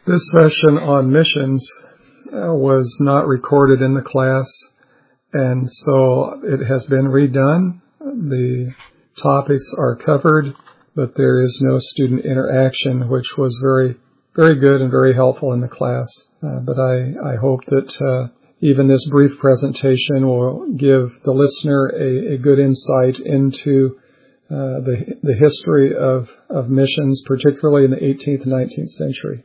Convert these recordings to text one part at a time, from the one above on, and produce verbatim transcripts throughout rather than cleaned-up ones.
This session on missions uh, was not recorded in the class, and so it has been redone. The topics are covered, but there is no student interaction, which was very, very good and very helpful in the class. Uh, but I, I hope that uh, even this brief presentation will give the listener a, a good insight into uh, the, the history of, of missions, particularly in the eighteenth and nineteenth century.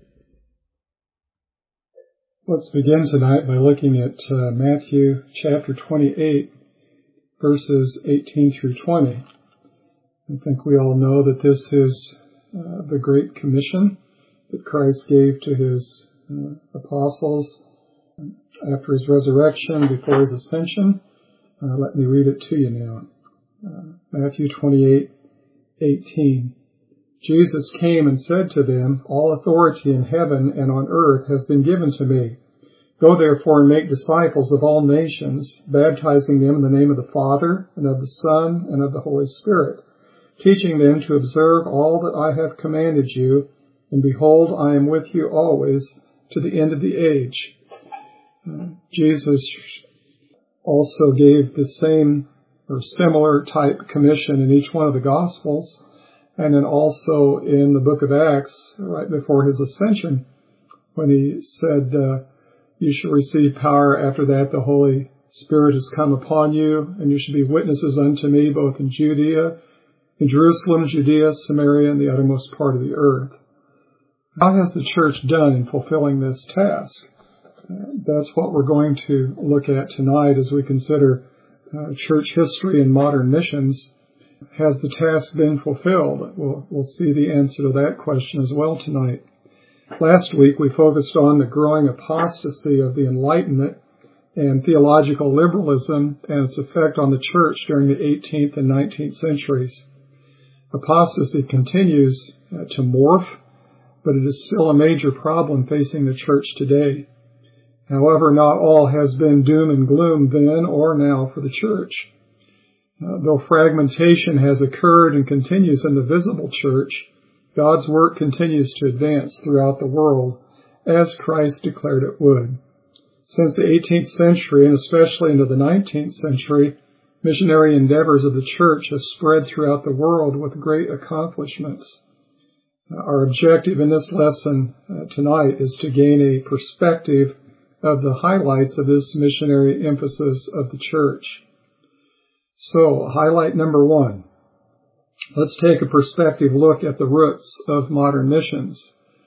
Let's begin tonight by looking at uh, Matthew chapter twenty-eight, verses eighteen through twenty. I think we all know that this is uh, the Great Commission that Christ gave to his uh, apostles after his resurrection, before his ascension. Uh, let me read it to you now. Uh, Matthew twenty-eight, eighteen. Jesus came and said to them, "All authority in heaven and on earth has been given to me. Go therefore and make disciples of all nations, baptizing them in the name of the Father, and of the Son, and of the Holy Spirit, teaching them to observe all that I have commanded you, and behold, I am with you always to the end of the age." Uh, Jesus also gave the same or similar type commission in each one of the Gospels, and then also in the book of Acts, right before his ascension, when he said, uh, you shall receive power. After that, the Holy Spirit has come upon you, and you shall be witnesses unto me, both in Judea, in Jerusalem, Judea, Samaria, and the uttermost part of the earth. How has the church done in fulfilling this task? Uh, that's what we're going to look at tonight as we consider uh, church history and modern missions. Has the task been fulfilled? We'll, we'll see the answer to that question as well tonight. Last week we focused on the growing apostasy of the Enlightenment and theological liberalism and its effect on the church during the eighteenth and nineteenth centuries. Apostasy continues uh, to morph, but it is still a major problem facing the church today. However, not all has been doom and gloom then or now for the church. Uh, though fragmentation has occurred and continues in the visible church, God's work continues to advance throughout the world, as Christ declared it would. Since the eighteenth century, and especially into the nineteenth century, missionary endeavors of the church have spread throughout the world with great accomplishments. Uh, our objective in this lesson uh, tonight is to gain a perspective of the highlights of this missionary emphasis of the church. So, highlight number one. Let's take a perspective look at the roots of modern missions.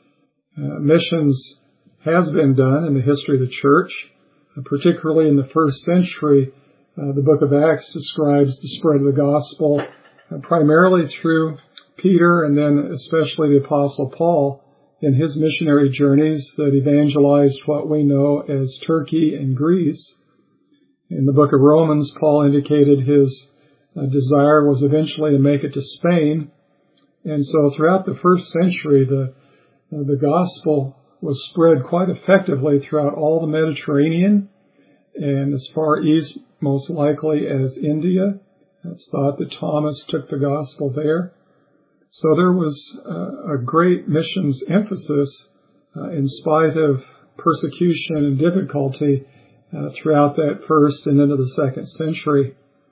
Uh, missions has been done in the history of the church, uh, particularly in the first century. Uh, the book of Acts describes the spread of the gospel uh, primarily through Peter and then especially the Apostle Paul in his missionary journeys that evangelized what we know as Turkey and Greece. In the book of Romans, Paul indicated his uh, desire was eventually to make it to Spain. And so throughout the first century, the uh, the gospel was spread quite effectively throughout all the Mediterranean and as far east, most likely, as India. It's thought that Thomas took the gospel there. So there was uh, a great missions emphasis uh, in spite of persecution and difficulty Uh, throughout that first and into the second century.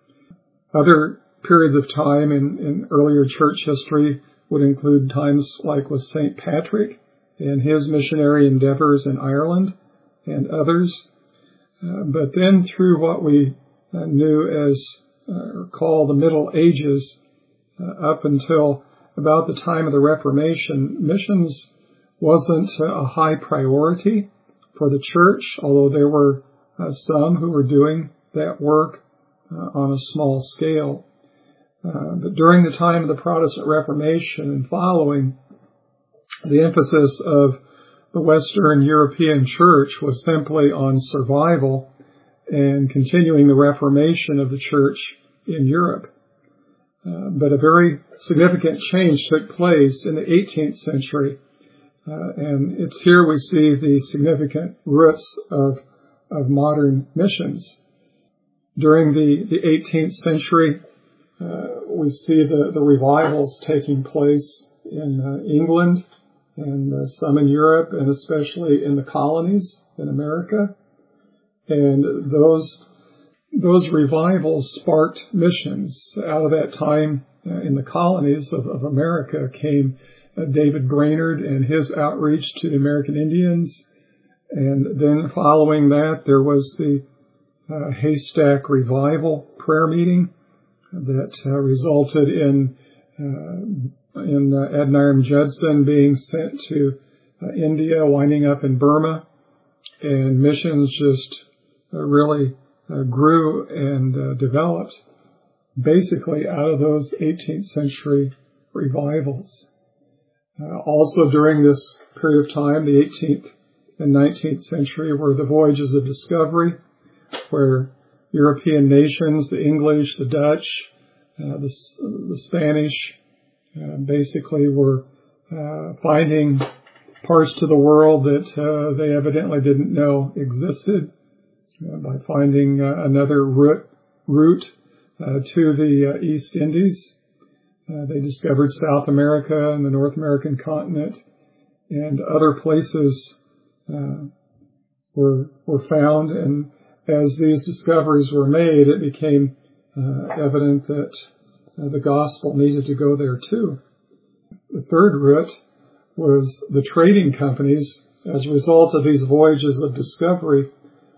Other periods of time in, in earlier church history would include times like with Saint Patrick and his missionary endeavors in Ireland and others. Uh, but then through what we uh, knew as uh, or call the Middle Ages uh, up until about the time of the Reformation, missions wasn't a high priority for the church, although there were Uh, some who were doing that work uh, on a small scale. Uh, but during the time of the Protestant Reformation and following, the emphasis of the Western European church was simply on survival and continuing the Reformation of the church in Europe. Uh, but a very significant change took place in the eighteenth century, uh, and it's here we see the significant roots of of modern missions. During the, the eighteenth century, uh, we see the, the revivals taking place in uh, England and uh, some in Europe, and especially in the colonies in America. And those those revivals sparked missions. Out of that time uh, in the colonies of, of America came uh, David Brainerd and his outreach to the American Indians. And then following that, there was the uh, Haystack Revival prayer meeting that uh, resulted in uh, in uh, Adoniram Judson being sent to uh, India, winding up in Burma, and missions just uh, really uh, grew and uh, developed basically out of those eighteenth century revivals. Uh, also during this period of time, the eighteenth and nineteenth century, were the voyages of discovery, where European nations, the English, the Dutch, uh, the, the Spanish, uh, basically were uh, finding parts to the world that uh, they evidently didn't know existed uh, by finding uh, another route, route uh, to the uh, East Indies. Uh, they discovered South America and the North American continent, and other places uh, were were found. And as these discoveries were made, it became uh, evident that uh, the gospel needed to go there too. The third route was the trading companies. As a result of these voyages of discovery,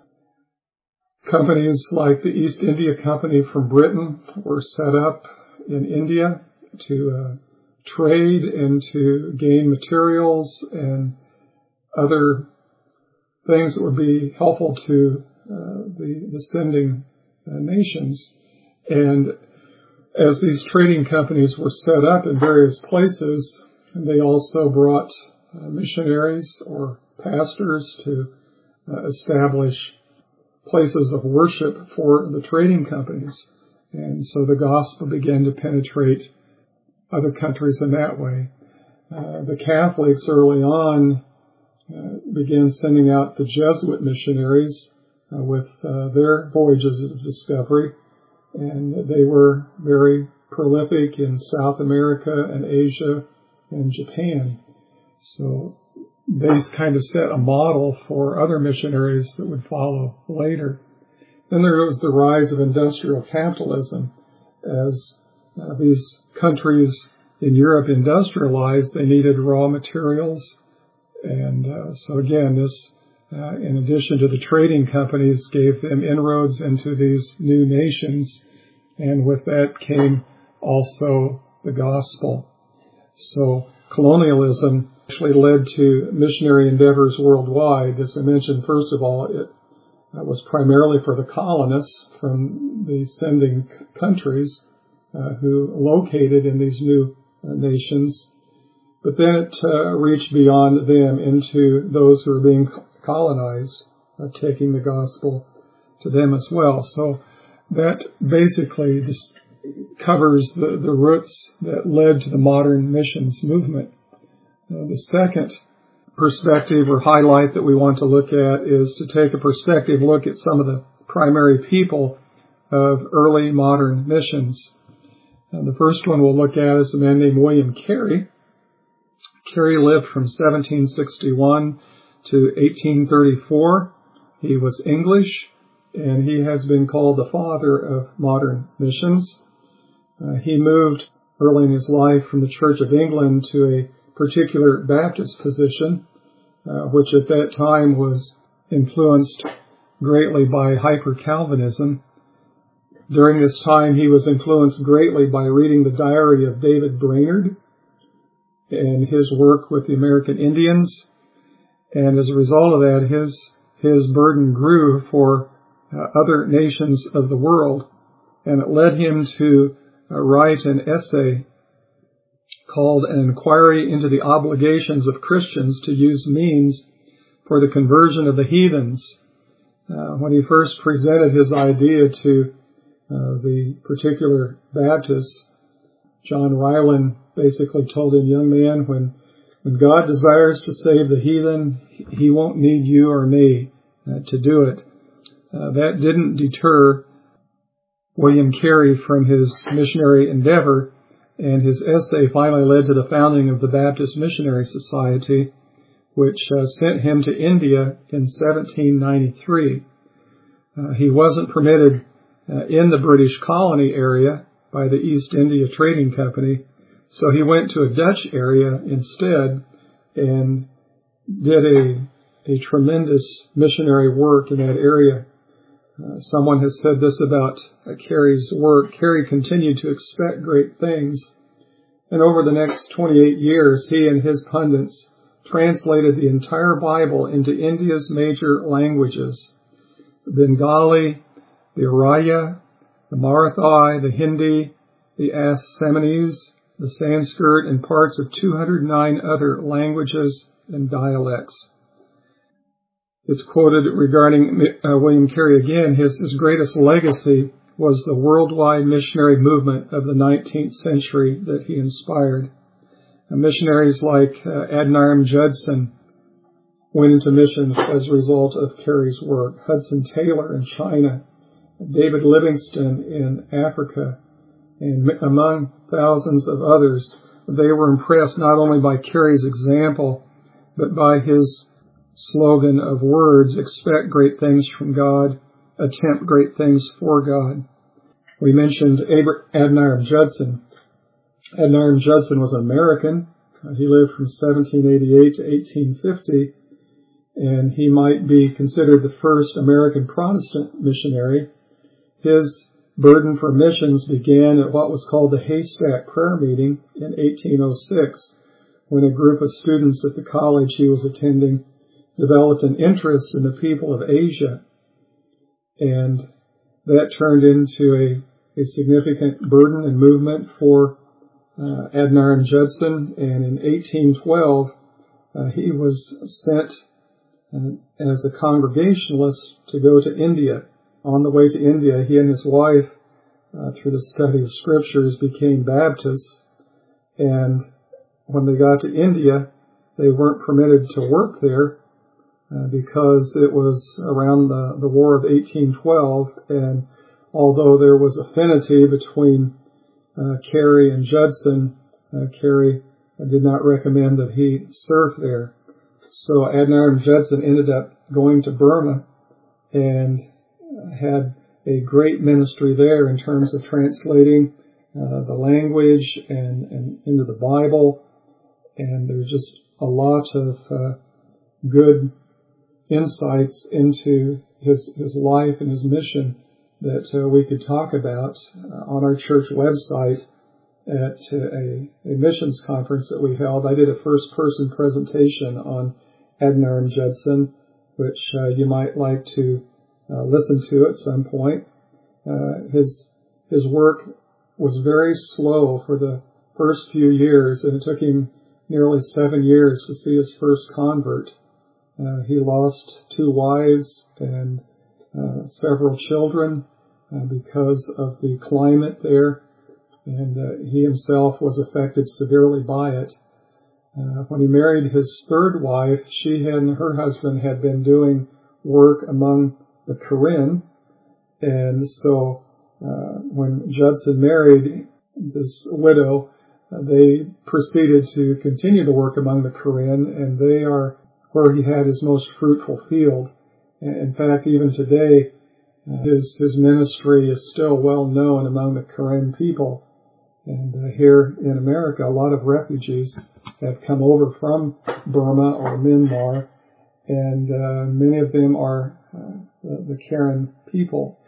companies like the East India Company from Britain were set up in India to uh, trade and to gain materials and other things that would be helpful to uh, the, the sending uh, nations. And as these trading companies were set up in various places, they also brought uh, missionaries or pastors to uh, establish places of worship for the trading companies. And so the gospel began to penetrate other countries in that way. Uh, the Catholics early on uh, began sending out the Jesuit missionaries uh, with uh, their voyages of discovery, and they were very prolific in South America and Asia and Japan. So they kind of set a model for other missionaries that would follow later. Then there was the rise of industrial capitalism. As uh, these countries in Europe industrialized, they needed raw materials. And uh, so again, this, uh, in addition to the trading companies, gave them inroads into these new nations. And with that came also the gospel. So colonialism actually led to missionary endeavors worldwide. As I mentioned, first of all, it uh, was primarily for the colonists from the sending c- countries uh, who located in these new uh, nations. But then it uh, reached beyond them into those who were being colonized, uh, taking the gospel to them as well. So that basically just covers the, the roots that led to the modern missions movement. Uh, the second perspective or highlight that we want to look at is to take a perspective look at some of the primary people of early modern missions. Uh, the first one we'll look at is a man named William Carey. Carey lived from seventeen sixty-one to eighteen thirty-four. He was English, and he has been called the father of modern missions. Uh, he moved early in his life from the Church of England to a particular Baptist position, uh, which at that time was influenced greatly by hyper-Calvinism. During this time, he was influenced greatly by reading the diary of David Brainerd and his work with the American Indians. And as a result of that, his his burden grew for uh, other nations of the world, and it led him to uh, write an essay called An Inquiry into the Obligations of Christians to Use Means for the Conversion of the Heathens. Uh, when he first presented his idea to uh, the particular Baptists, John Ryland basically told him, young man, when, when God desires to save the heathen, he won't need you or me uh, to do it. Uh, that didn't deter William Carey from his missionary endeavor. And his essay finally led to the founding of the Baptist Missionary Society, which uh, sent him to India in seventeen ninety-three. Uh, he wasn't permitted uh, in the British colony area by the East India Trading Company, so he went to a Dutch area instead and did a, a tremendous missionary work in that area. Uh, someone has said this about uh, Carey's work. Carey continued to expect great things, and over the next twenty-eight years, he and his pundits translated the entire Bible into India's major languages: the Bengali, the Oriya, the Marathi, the Hindi, the Assamese, the Sanskrit, and parts of two hundred nine other languages and dialects. It's quoted regarding uh, William Carey again, his, his greatest legacy was the worldwide missionary movement of the nineteenth century that he inspired. Uh, missionaries like uh, Adoniram Judson went into missions as a result of Carey's work. Hudson Taylor in China, David Livingstone in Africa, and among thousands of others. They were impressed not only by Carey's example, but by his slogan of words: expect great things from God, attempt great things for God. We mentioned Adoniram Judson. Adoniram Judson was an American. He lived from seventeen eighty-eight to eighteen fifty, and he might be considered the first American Protestant missionary. His burden for missions began at what was called the Haystack Prayer Meeting in eighteen oh six, when a group of students at the college he was attending developed an interest in the people of Asia, and that turned into a, a significant burden and movement for uh, Adoniram Judson, and in eighteen twelve uh, he was sent uh, as a Congregationalist to go to India. On the way to India, he and his wife, uh, through the study of scriptures, became Baptists, and when they got to India, they weren't permitted to work there, Uh, because it was around the, the War of eighteen twelve, and although there was affinity between uh, Carey and Judson, uh, Carey did not recommend that he serve there. So Adoniram Judson ended up going to Burma and had a great ministry there in terms of translating uh, the language and, and into the Bible, and there's just a lot of uh, good insights into his his life and his mission that uh, we could talk about uh, on our church website at uh, a, a missions conference that we held. I did a first-person presentation on Adoniram Judson, which uh, you might like to uh, listen to at some point. Uh, his his work was very slow for the first few years, and it took him nearly seven years to see his first convert. Uh, he lost two wives and uh, several children uh, because of the climate there, and uh, he himself was affected severely by it. Uh, when he married his third wife, she and her husband had been doing work among the Karen, and so uh, when Judson married this widow, uh, they proceeded to continue to work among the Karen, and they are where he had his most fruitful field. In fact, even today, uh, his his ministry is still well known among the Karen people. And uh, here in America, a lot of refugees have come over from Burma or Myanmar, and uh, many of them are uh, the, the Karen people.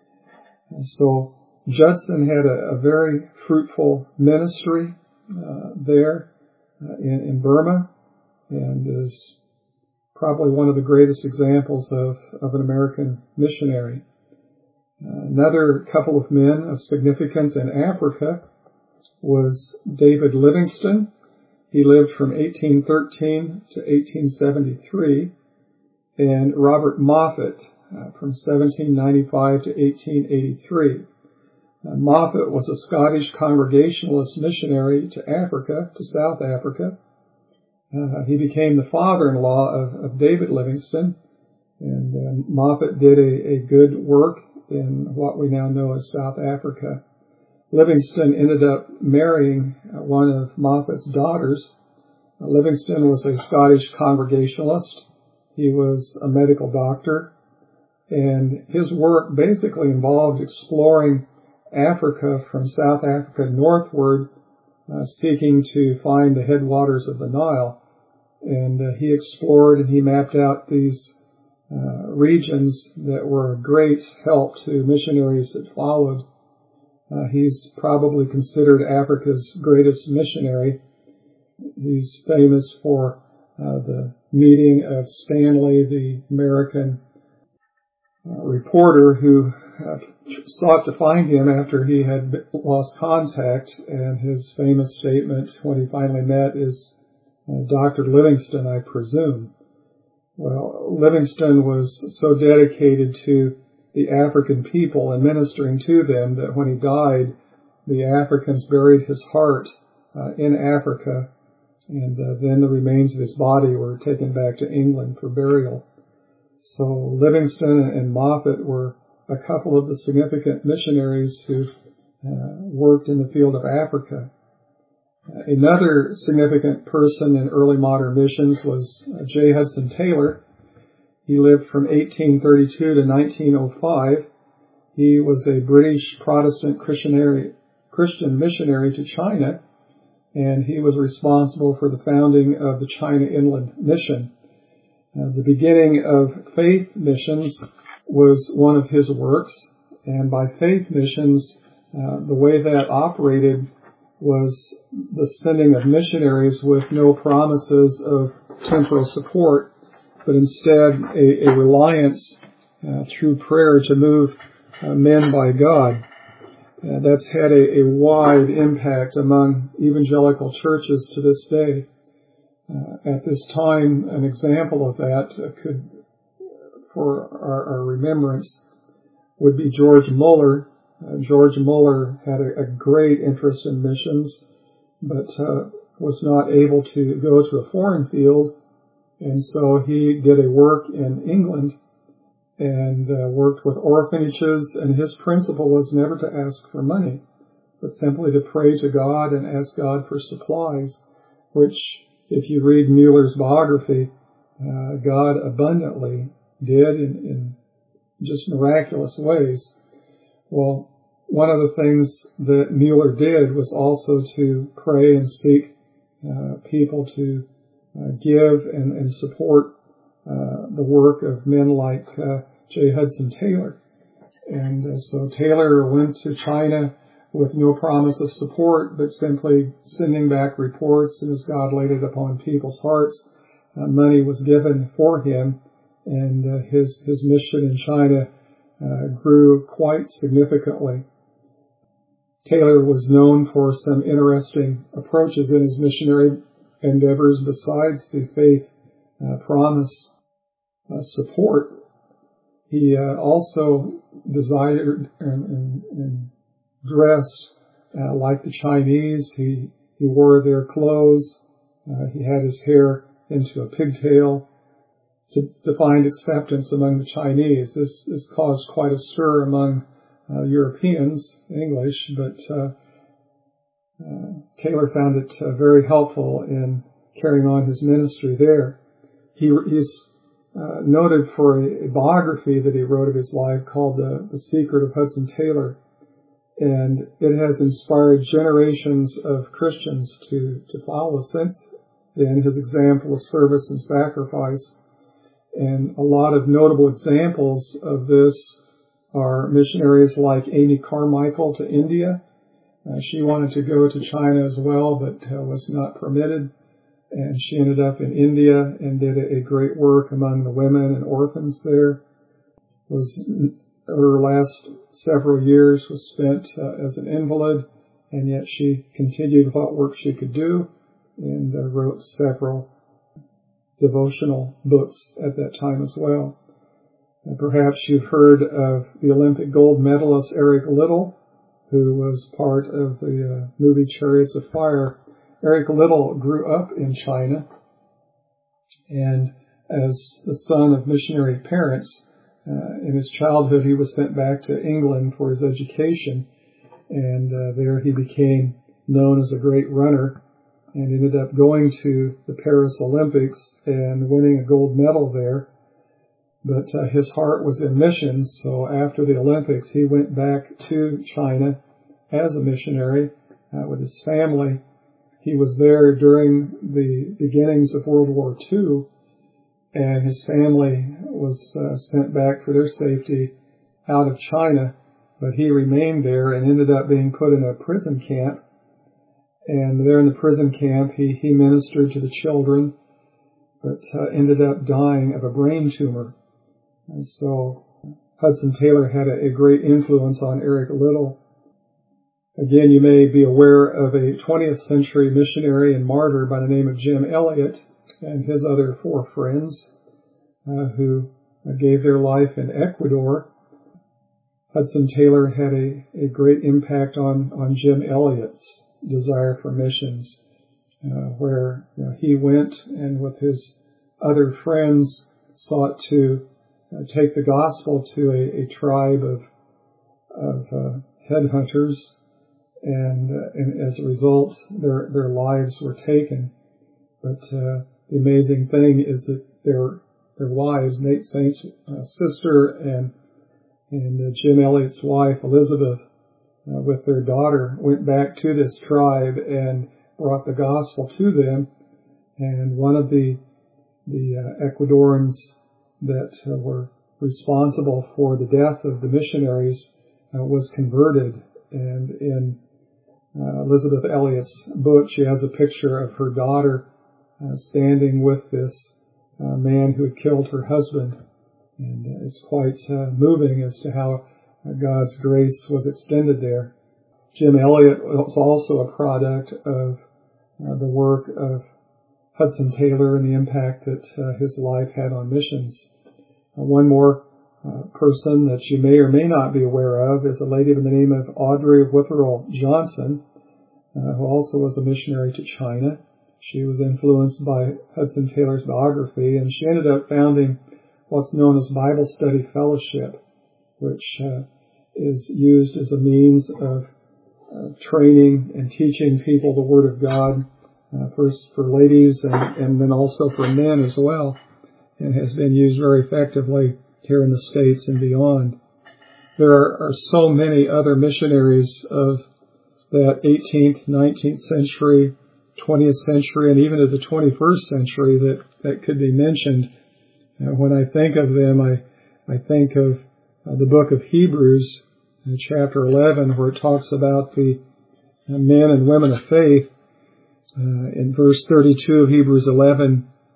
And so Judson had a, a very fruitful ministry uh, there uh, in, in Burma, and is probably one of the greatest examples of, of an American missionary. Uh, another couple of men of significance in Africa was David Livingstone. He lived from eighteen thirteen to eighteen seventy-three, and Robert Moffat uh, from seventeen ninety-five to eighteen eighty-three. Uh, Moffat was a Scottish Congregationalist missionary to Africa, to South Africa. Uh, he became the father-in-law of, of David Livingstone, and uh, Moffat did a, a good work in what we now know as South Africa. Livingstone ended up marrying one of Moffat's daughters. Livingstone was a Scottish Congregationalist. He was a medical doctor, and his work basically involved exploring Africa from South Africa northward, uh, seeking to find the headwaters of the Nile. And uh, he explored and he mapped out these uh, regions that were a great help to missionaries that followed. Uh, he's probably considered Africa's greatest missionary. He's famous for uh, the meeting of Stanley, the American uh, reporter who uh, sought to find him after he had lost contact, and his famous statement when he finally met is, uh, Doctor Livingstone, I presume. Well, Livingstone was so dedicated to the African people and ministering to them that when he died, the Africans buried his heart uh, in Africa, and uh, then the remains of his body were taken back to England for burial. So Livingstone and Moffat were a couple of the significant missionaries who uh, worked in the field of Africa. Uh, another significant person in early modern missions was uh, J. Hudson Taylor. He lived from eighteen thirty-two to nineteen oh five. He was a British Protestant Christian missionary to China, and he was responsible for the founding of the China Inland Mission. Uh, the beginning of faith missions was one of his works, and by faith missions, uh, the way that operated was the sending of missionaries with no promises of temporal support, but instead a, a reliance uh, through prayer to move uh, men by God. Uh, that's had a, a wide impact among evangelical churches to this day. Uh, at this time, an example of that uh, could, for our, our remembrance, would be George Muller. Uh, George Muller had a, a great interest in missions, but uh, was not able to go to a foreign field, and so he did a work in England and uh, worked with orphanages, and his principle was never to ask for money, but simply to pray to God and ask God for supplies, which, if you read Muller's biography, uh, God abundantly did in, in just miraculous ways. Well, one of the things that Muller did was also to pray and seek uh, people to uh, give and, and support uh, the work of men like uh, J. Hudson Taylor. And uh, so Taylor went to China with no promise of support, but simply sending back reports, and as God laid it upon people's hearts, uh, money was given for him, and uh, his his mission in China uh, grew quite significantly. Taylor was known for some interesting approaches in his missionary endeavors besides the faith uh, promise uh, support. He uh, also desired and, and, and dressed uh, like the Chinese. He he wore their clothes. Uh, he had his hair into a pigtail to, to find acceptance among the Chinese. This this caused quite a stir among uh, Europeans, English, but uh, uh, Taylor found it uh, very helpful in carrying on his ministry there. He he's uh, noted for a, a biography that he wrote of his life called The, the Secret of Hudson Taylor. And it has inspired generations of Christians to, to follow since then his example of service and sacrifice. And a lot of notable examples of this are missionaries like Amy Carmichael to India. Uh, she wanted to go to China as well, but uh, was not permitted. And she ended up in India and did a, a great work among the women and orphans there. Was Her last several years was spent uh, as an invalid, and yet she continued what work she could do and uh, wrote several devotional books at that time as well. Uh, perhaps you've heard of the Olympic gold medalist Eric Liddell, who was part of the uh, movie Chariots of Fire. Eric Liddell grew up in China, and as the son of missionary parents, Uh, in his childhood, he was sent back to England for his education, and uh, there he became known as a great runner and ended up going to the Paris Olympics and winning a gold medal there. But uh, his heart was in missions, so after the Olympics, he went back to China as a missionary uh, with his family. He was there during the beginnings of World War Two, and his family was uh, sent back for their safety out of China, but he remained there and ended up being put in a prison camp. And there in the prison camp, he, he ministered to the children, but uh, ended up dying of a brain tumor. And so Hudson Taylor had a, a great influence on Eric Liddell. Again, you may be aware of a twentieth century missionary and martyr by the name of Jim Elliot and his other four friends uh, who gave their life in Ecuador. Hudson Taylor had a, a great impact on, on Jim Elliot's desire for missions, uh, where you know, he went and with his other friends sought to uh, take the gospel to a, a tribe of, of uh, headhunters. And, uh, and as a result, their their lives were taken. But uh, the amazing thing is that their their wives, Nate Saint's uh, sister and and uh, Jim Elliot's wife, Elizabeth, uh, with their daughter, went back to this tribe and brought the gospel to them. And one of the the uh, Ecuadorians that uh, were responsible for the death of the missionaries uh, was converted. And in Uh, Elizabeth Elliot's book, she has a picture of her daughter uh, standing with this uh, man who had killed her husband. And uh, it's quite uh, moving as to how uh, God's grace was extended there. Jim Elliot was also a product of uh, the work of Hudson Taylor and the impact that uh, his life had on missions. Uh, one more Uh, person that you may or may not be aware of is a lady by the name of Audrey Witherell Johnson, uh, who also was a missionary to China. She was influenced by Hudson Taylor's biography, and she ended up founding what's known as Bible Study Fellowship, which uh, is used as a means of uh, training and teaching people the Word of God, uh, first for ladies and, and then also for men as well, and has been used very effectively here in the States and beyond. There are, are so many other missionaries of that eighteenth, nineteenth century, twentieth century, and even of the twenty-first century that, that could be mentioned. Uh, when I think of them, I, I think of uh, the book of Hebrews, uh, chapter eleven, where it talks about the uh, men and women of faith. Uh, in verse thirty-two of Hebrews eleven,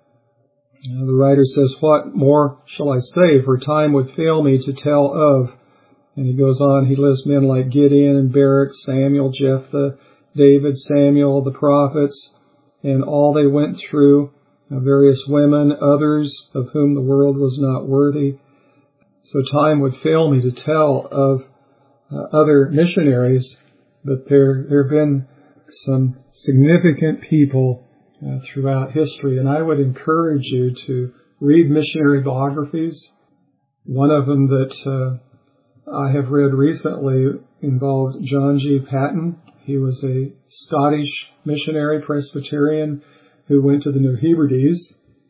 Uh, the writer says, "What more shall I say? For time would fail me to tell of." And he goes on, he lists men like Gideon and Barak, Samuel, Jephthah, David, Samuel, the prophets, and all they went through, uh, various women, others of whom the world was not worthy. So time would fail me to tell of uh, other missionaries, but there, there have been some significant people Uh, throughout history, and I would encourage you to read missionary biographies. One of them that uh, I have read recently involved John G. Paton. He was a Scottish missionary Presbyterian who went to the New Hebrides.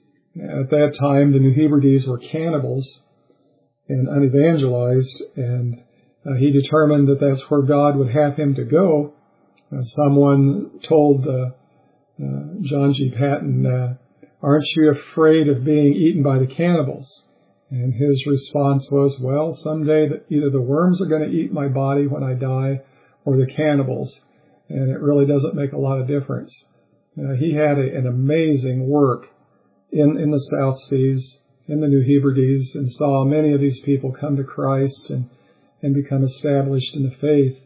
At that time, the New Hebrides were cannibals and unevangelized, and uh, he determined that that's where God would have him to go. Uh, someone told uh, Uh, John G. Paton, uh, "Aren't you afraid of being eaten by the cannibals?" And his response was, "Well, someday that either the worms are going to eat my body when I die or the cannibals, and it really doesn't make a lot of difference." Uh, he had a, an amazing work in, in the South Seas, in the New Hebrides, and saw many of these people come to Christ and, and become established in the faith.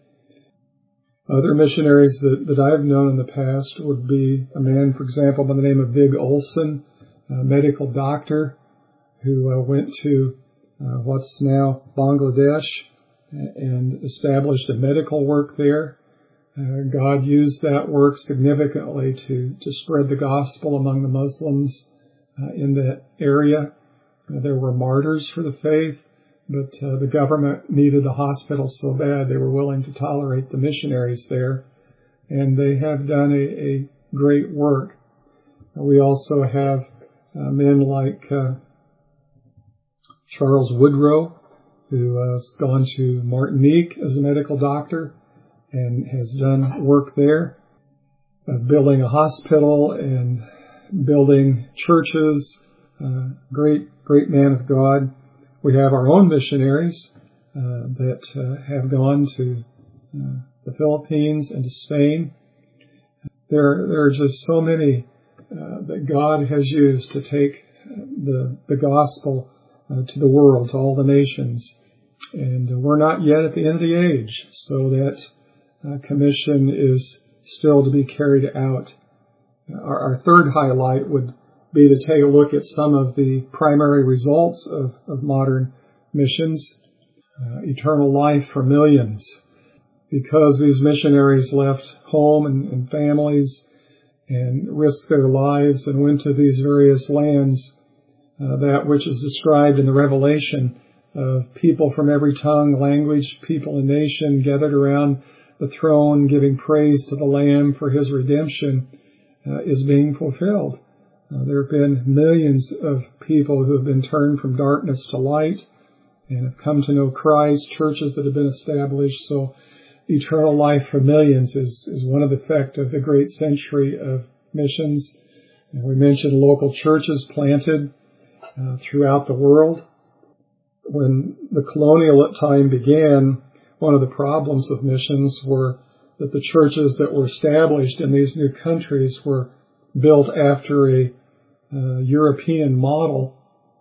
Other missionaries that, that I've known in the past would be a man, for example, by the name of Vig Olson, a medical doctor who uh, went to uh, what's now Bangladesh and established a medical work there. Uh, God used that work significantly to, to spread the gospel among the Muslims uh, in that area. Uh, there were martyrs for the faith, but uh, the government needed the hospital so bad they were willing to tolerate the missionaries there, and they have done a, a great work. We also have uh, men like uh, Charles Woodrow, who has gone to Martinique as a medical doctor and has done work there, uh, building a hospital and building churches. Uh, great, great man of God. We have our own missionaries uh, that uh, have gone to uh, the Philippines and to Spain. There, there are just so many uh, that God has used to take the the gospel uh, to the world, to all the nations. And uh, we're not yet at the end of the age, so that uh, commission is still to be carried out. Our, our third highlight would be to take a look at some of the primary results of, of modern missions. Uh, eternal life for millions. Because these missionaries left home and, and families and risked their lives and went to these various lands, uh, that which is described in the Revelation of people from every tongue, language, people, and nation gathered around the throne giving praise to the Lamb for his redemption, uh, is being fulfilled. Uh, there have been millions of people who have been turned from darkness to light and have come to know Christ, churches that have been established. So eternal life for millions is, is one of the effects of the great century of missions. And we mentioned local churches planted uh, throughout the world. When the colonial time began, one of the problems of missions were that the churches that were established in these new countries were built after a uh, European model.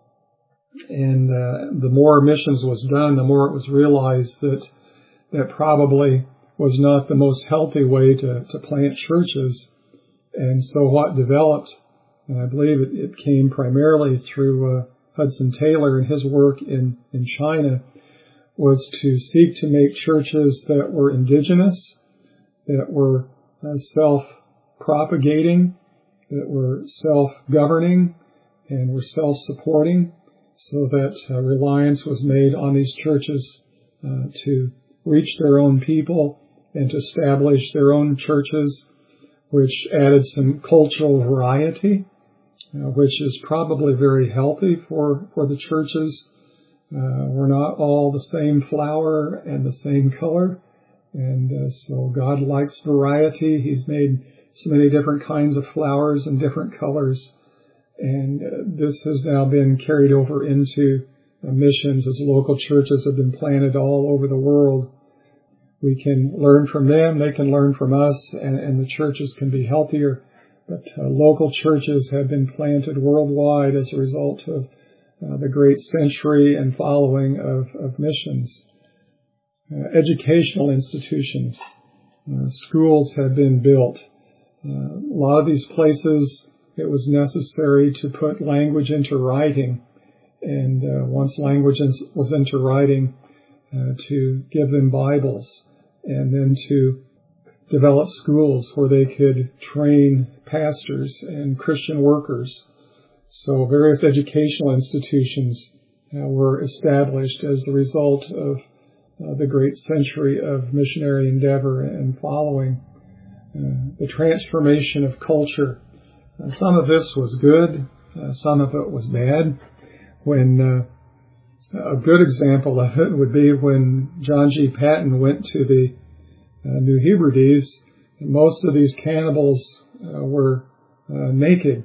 And uh, the more missions was done, the more it was realized that that probably was not the most healthy way to, to plant churches. And so what developed, and I believe it, it came primarily through uh, Hudson Taylor and his work in, in China, was to seek to make churches that were indigenous, that were uh, self-propagating, that were self-governing, and were self-supporting, so that uh, reliance was made on these churches uh, to reach their own people and to establish their own churches, which added some cultural variety, uh, which is probably very healthy for, for the churches. Uh, we're not all the same flower and the same color, and uh, so God likes variety. He's made so many different kinds of flowers and different colors, and uh, this has now been carried over into uh, missions as local churches have been planted all over the world. We can learn from them, they can learn from us, and, and the churches can be healthier. But uh, local churches have been planted worldwide as a result of uh, the great century and following of, of missions. Uh, educational institutions, uh, schools have been built. Uh, a lot of these places, it was necessary to put language into writing. And uh, once language was into writing, uh, to give them Bibles, and then to develop schools where they could train pastors and Christian workers. So various educational institutions uh, were established as the result of uh, the great century of missionary endeavor and following. Uh, the transformation of culture. Uh, some of this was good, uh, some of it was bad. When uh, a good example of it would be when John G. Patton went to the uh, New Hebrides. Most of these cannibals uh, were uh, naked,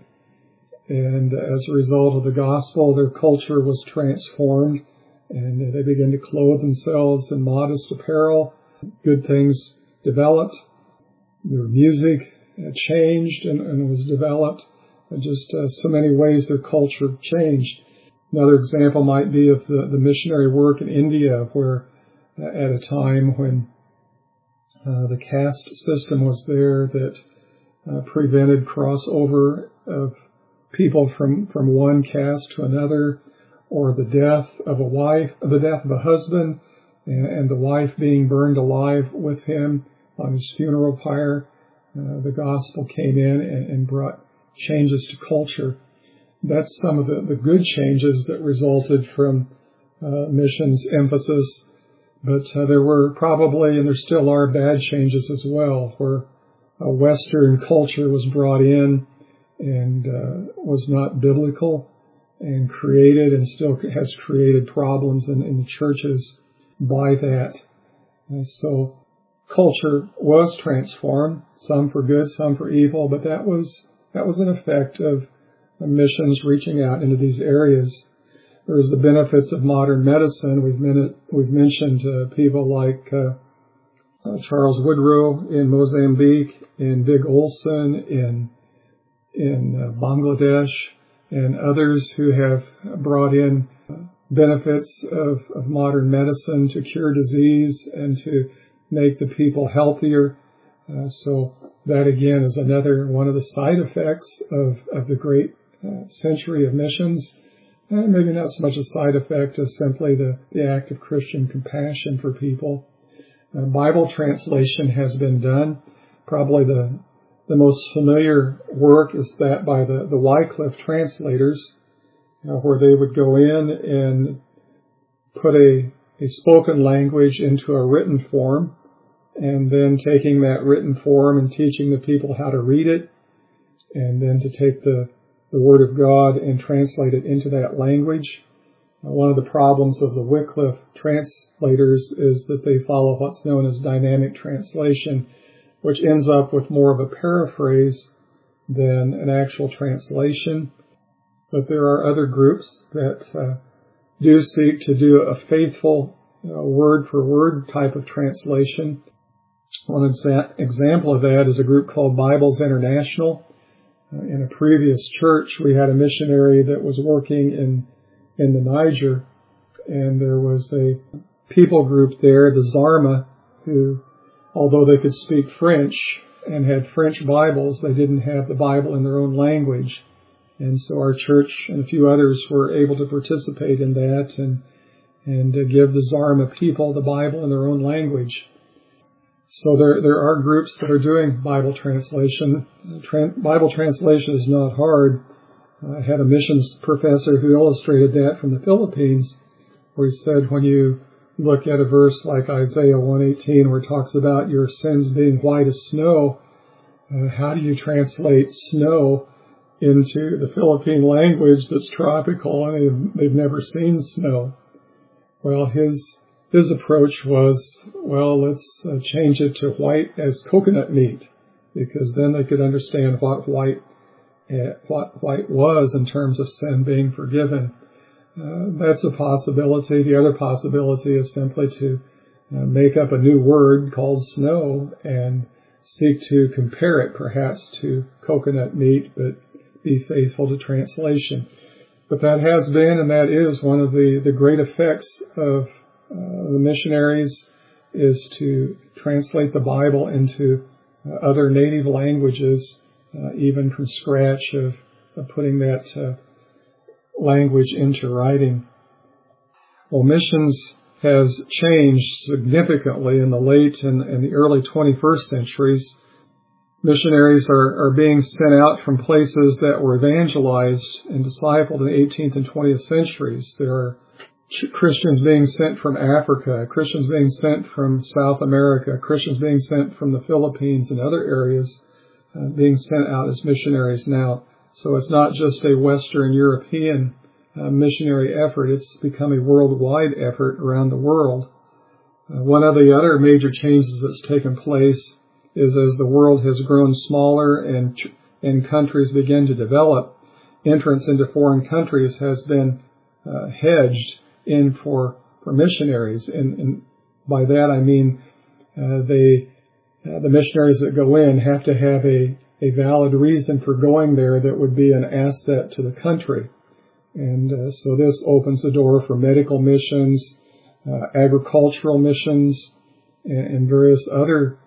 and as a result of the gospel, their culture was transformed, and they began to clothe themselves in modest apparel. Good things developed. Their music uh, changed and, and was developed. And just uh, so many ways their culture changed. Another example might be of the, the missionary work in India, where uh, at a time when uh, the caste system was there that uh, prevented crossover of people from, from one caste to another, or the death of a wife, the death of a husband, and, and the wife being burned alive with him on his funeral pyre. Uh, the gospel came in and, and brought changes to culture. That's some of the, the good changes that resulted from uh, missions emphasis, but uh, there were probably, and there still are, bad changes as well, where a Western culture was brought in and uh, was not biblical and created and still has created problems in, in the churches by that. And so culture was transformed, some for good, some for evil, but that was that was an effect of missions reaching out into these areas. There's the benefits of modern medicine. We've, min- we've mentioned uh, people like uh, uh, Charles Woodrow in Mozambique, and Big Olson in in uh, Bangladesh, and others who have brought in benefits of, of modern medicine to cure disease and to make the people healthier. Uh, so that again is another one of the side effects of, of the great uh, century of missions. And maybe not so much a side effect as simply the, the act of Christian compassion for people. Uh, Bible translation has been done. Probably the the most familiar work is that by the, the Wycliffe translators, uh, where they would go in and put a, a spoken language into a written form, and then taking that written form and teaching the people how to read it, and then to take the, the Word of God and translate it into that language. Uh, one of the problems of the Wycliffe translators is that they follow what's known as dynamic translation, which ends up with more of a paraphrase than an actual translation. But there are other groups that uh, do seek to do a faithful uh, word-for-word type of translation. One exa- example of that is a group called Bibles International. Uh, in a previous church, we had a missionary that was working in in the Niger, and there was a people group there, the Zarma, who, although they could speak French and had French Bibles, they didn't have the Bible in their own language. And so our church and a few others were able to participate in that and and uh, give the Zarma people the Bible in their own language. So there there are groups that are doing Bible translation. Tran- Bible translation is not hard. I had a missions professor who illustrated that from the Philippines, where he said when you look at a verse like Isaiah one eighteen, where it talks about your sins being white as snow, uh, how do you translate snow into the Philippine language that's tropical and they've, they've never seen snow? Well, his his approach was, well, let's uh, change it to white as coconut meat, because then they could understand what white uh, what white was in terms of sin being forgiven. Uh, that's a possibility. The other possibility is simply to uh, make up a new word called snow and seek to compare it perhaps to coconut meat, but be faithful to translation. But that has been and that is one of the, the great effects of uh, the missionaries, is to translate the Bible into uh, other native languages, uh, even from scratch, of, of putting that uh, language into writing. Well, missions has changed significantly in the late and, and the early twenty-first centuries. Missionaries are, are being sent out from places that were evangelized and discipled in the eighteenth and twentieth centuries. There are Christians being sent from Africa, Christians being sent from South America, Christians being sent from the Philippines and other areas, uh, being sent out as missionaries now. So it's not just a Western European uh, missionary effort, it's become a worldwide effort around the world. Uh, one of the other major changes that's taken place is as the world has grown smaller and and countries begin to develop, entrance into foreign countries has been uh, hedged in for, for missionaries. And, and by that I mean uh, they uh, the missionaries that go in have to have a, a valid reason for going there that would be an asset to the country. And uh, so this opens the door for medical missions, uh, agricultural missions, and, and various other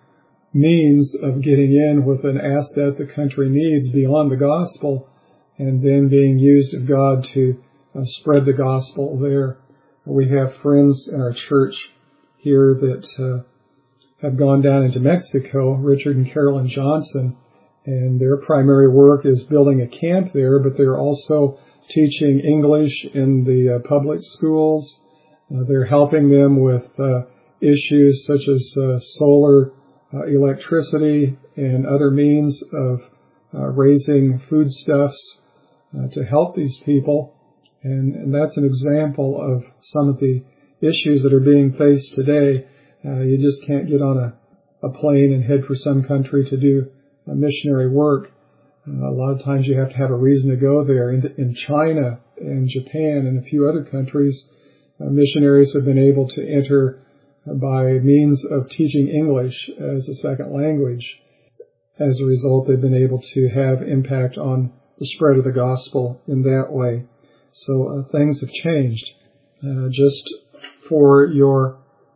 means of getting in with an asset the country needs beyond the gospel, and then being used of God to uh, spread the gospel there. We have friends in our church here that uh, have gone down into Mexico, Richard and Carolyn Johnson, and their primary work is building a camp there, but they're also teaching English in the uh, public schools Uh, they're helping them with uh, issues such as uh, solar uh, electricity and other means of uh, raising foodstuffs uh, to help these people. And, and that's an example of some of the issues that are being faced today. Uh, you just can't get on a, a plane and head for some country to do uh, missionary work. Uh, a lot of times you have to have a reason to go there. In, in China and Japan and a few other countries, uh, missionaries have been able to enter uh, by means of teaching English as a second language. As a result, they've been able to have impact on the spread of the gospel in that way. So uh, things have changed. Uh, just for your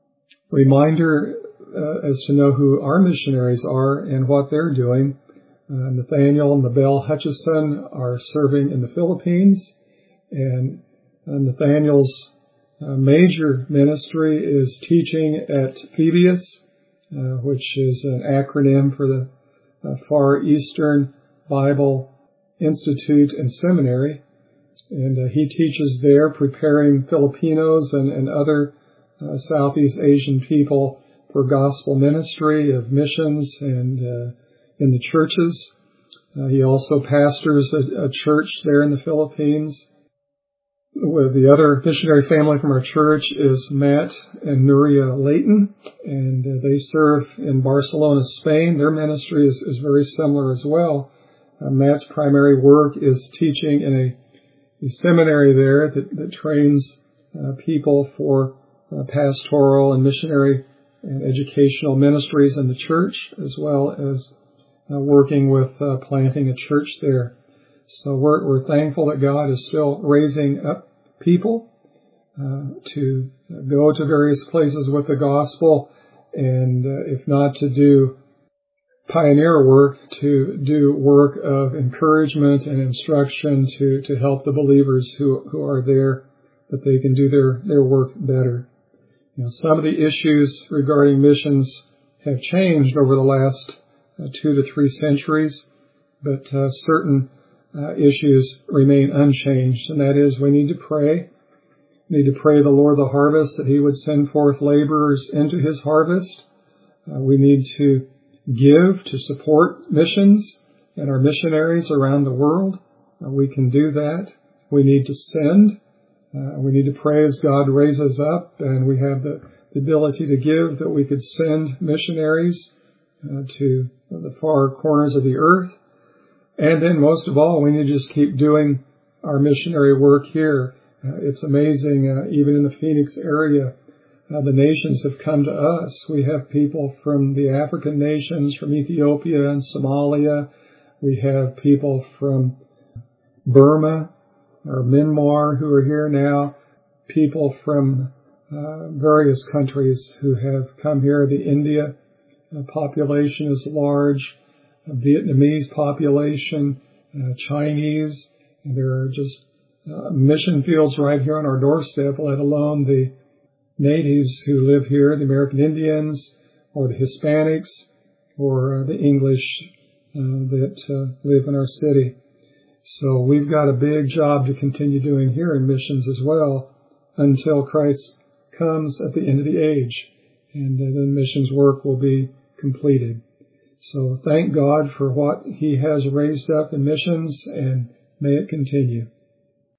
reminder uh, as to know who our missionaries are and what they're doing, uh, Nathaniel and Mabel Hutchison are serving in the Philippines, and uh, Nathaniel's uh, major ministry is teaching at Phoebus, uh, which is an acronym for the uh, Far Eastern Bible Institute and Seminary. And uh, he teaches there, preparing Filipinos and, and other uh, Southeast Asian people for gospel ministry of missions and uh, in the churches. Uh, he also pastors a, a church there in the Philippines. With the other missionary family from our church is Matt and Nuria Layton, and uh, they serve in Barcelona, Spain. Their ministry is, is very similar as well. Uh, Matt's primary work is teaching in a A seminary there that, that trains uh, people for uh, pastoral and missionary and educational ministries in the church, as well as uh, working with uh, planting a church there. So we're, we're thankful that God is still raising up people uh, to go to various places with the gospel, and uh, if not to do pioneer work, to do work of encouragement and instruction to, to help the believers who, who are there, that they can do their, their work better. You know, some of the issues regarding missions have changed over the last uh, two to three centuries, but uh, certain uh, issues remain unchanged, and that is we need to pray. We need to pray the Lord of the harvest that He would send forth laborers into His harvest. Uh, we need to give to support missions and our missionaries around the world. Uh, we can do that. We need to send. Uh, we need to pray as God raises up and we have the, the ability to give, that we could send missionaries uh, to the far corners of the earth. And then most of all, we need to just keep doing our missionary work here. Uh, it's amazing, uh, even in the Phoenix area, Uh, the nations have come to us. We have people from the African nations, from Ethiopia and Somalia. We have people from Burma or Myanmar who are here now. People from uh, various countries who have come here. The India uh, population is large. Uh, Vietnamese population, uh, Chinese. And there are just uh, mission fields right here on our doorstep, let alone the natives who live here, the American Indians, or the Hispanics, or uh, the English uh, that uh, live in our city. So we've got a big job to continue doing here in missions as well until Christ comes at the end of the age, and uh, then missions work will be completed. So thank God for what He has raised up in missions, and may it continue.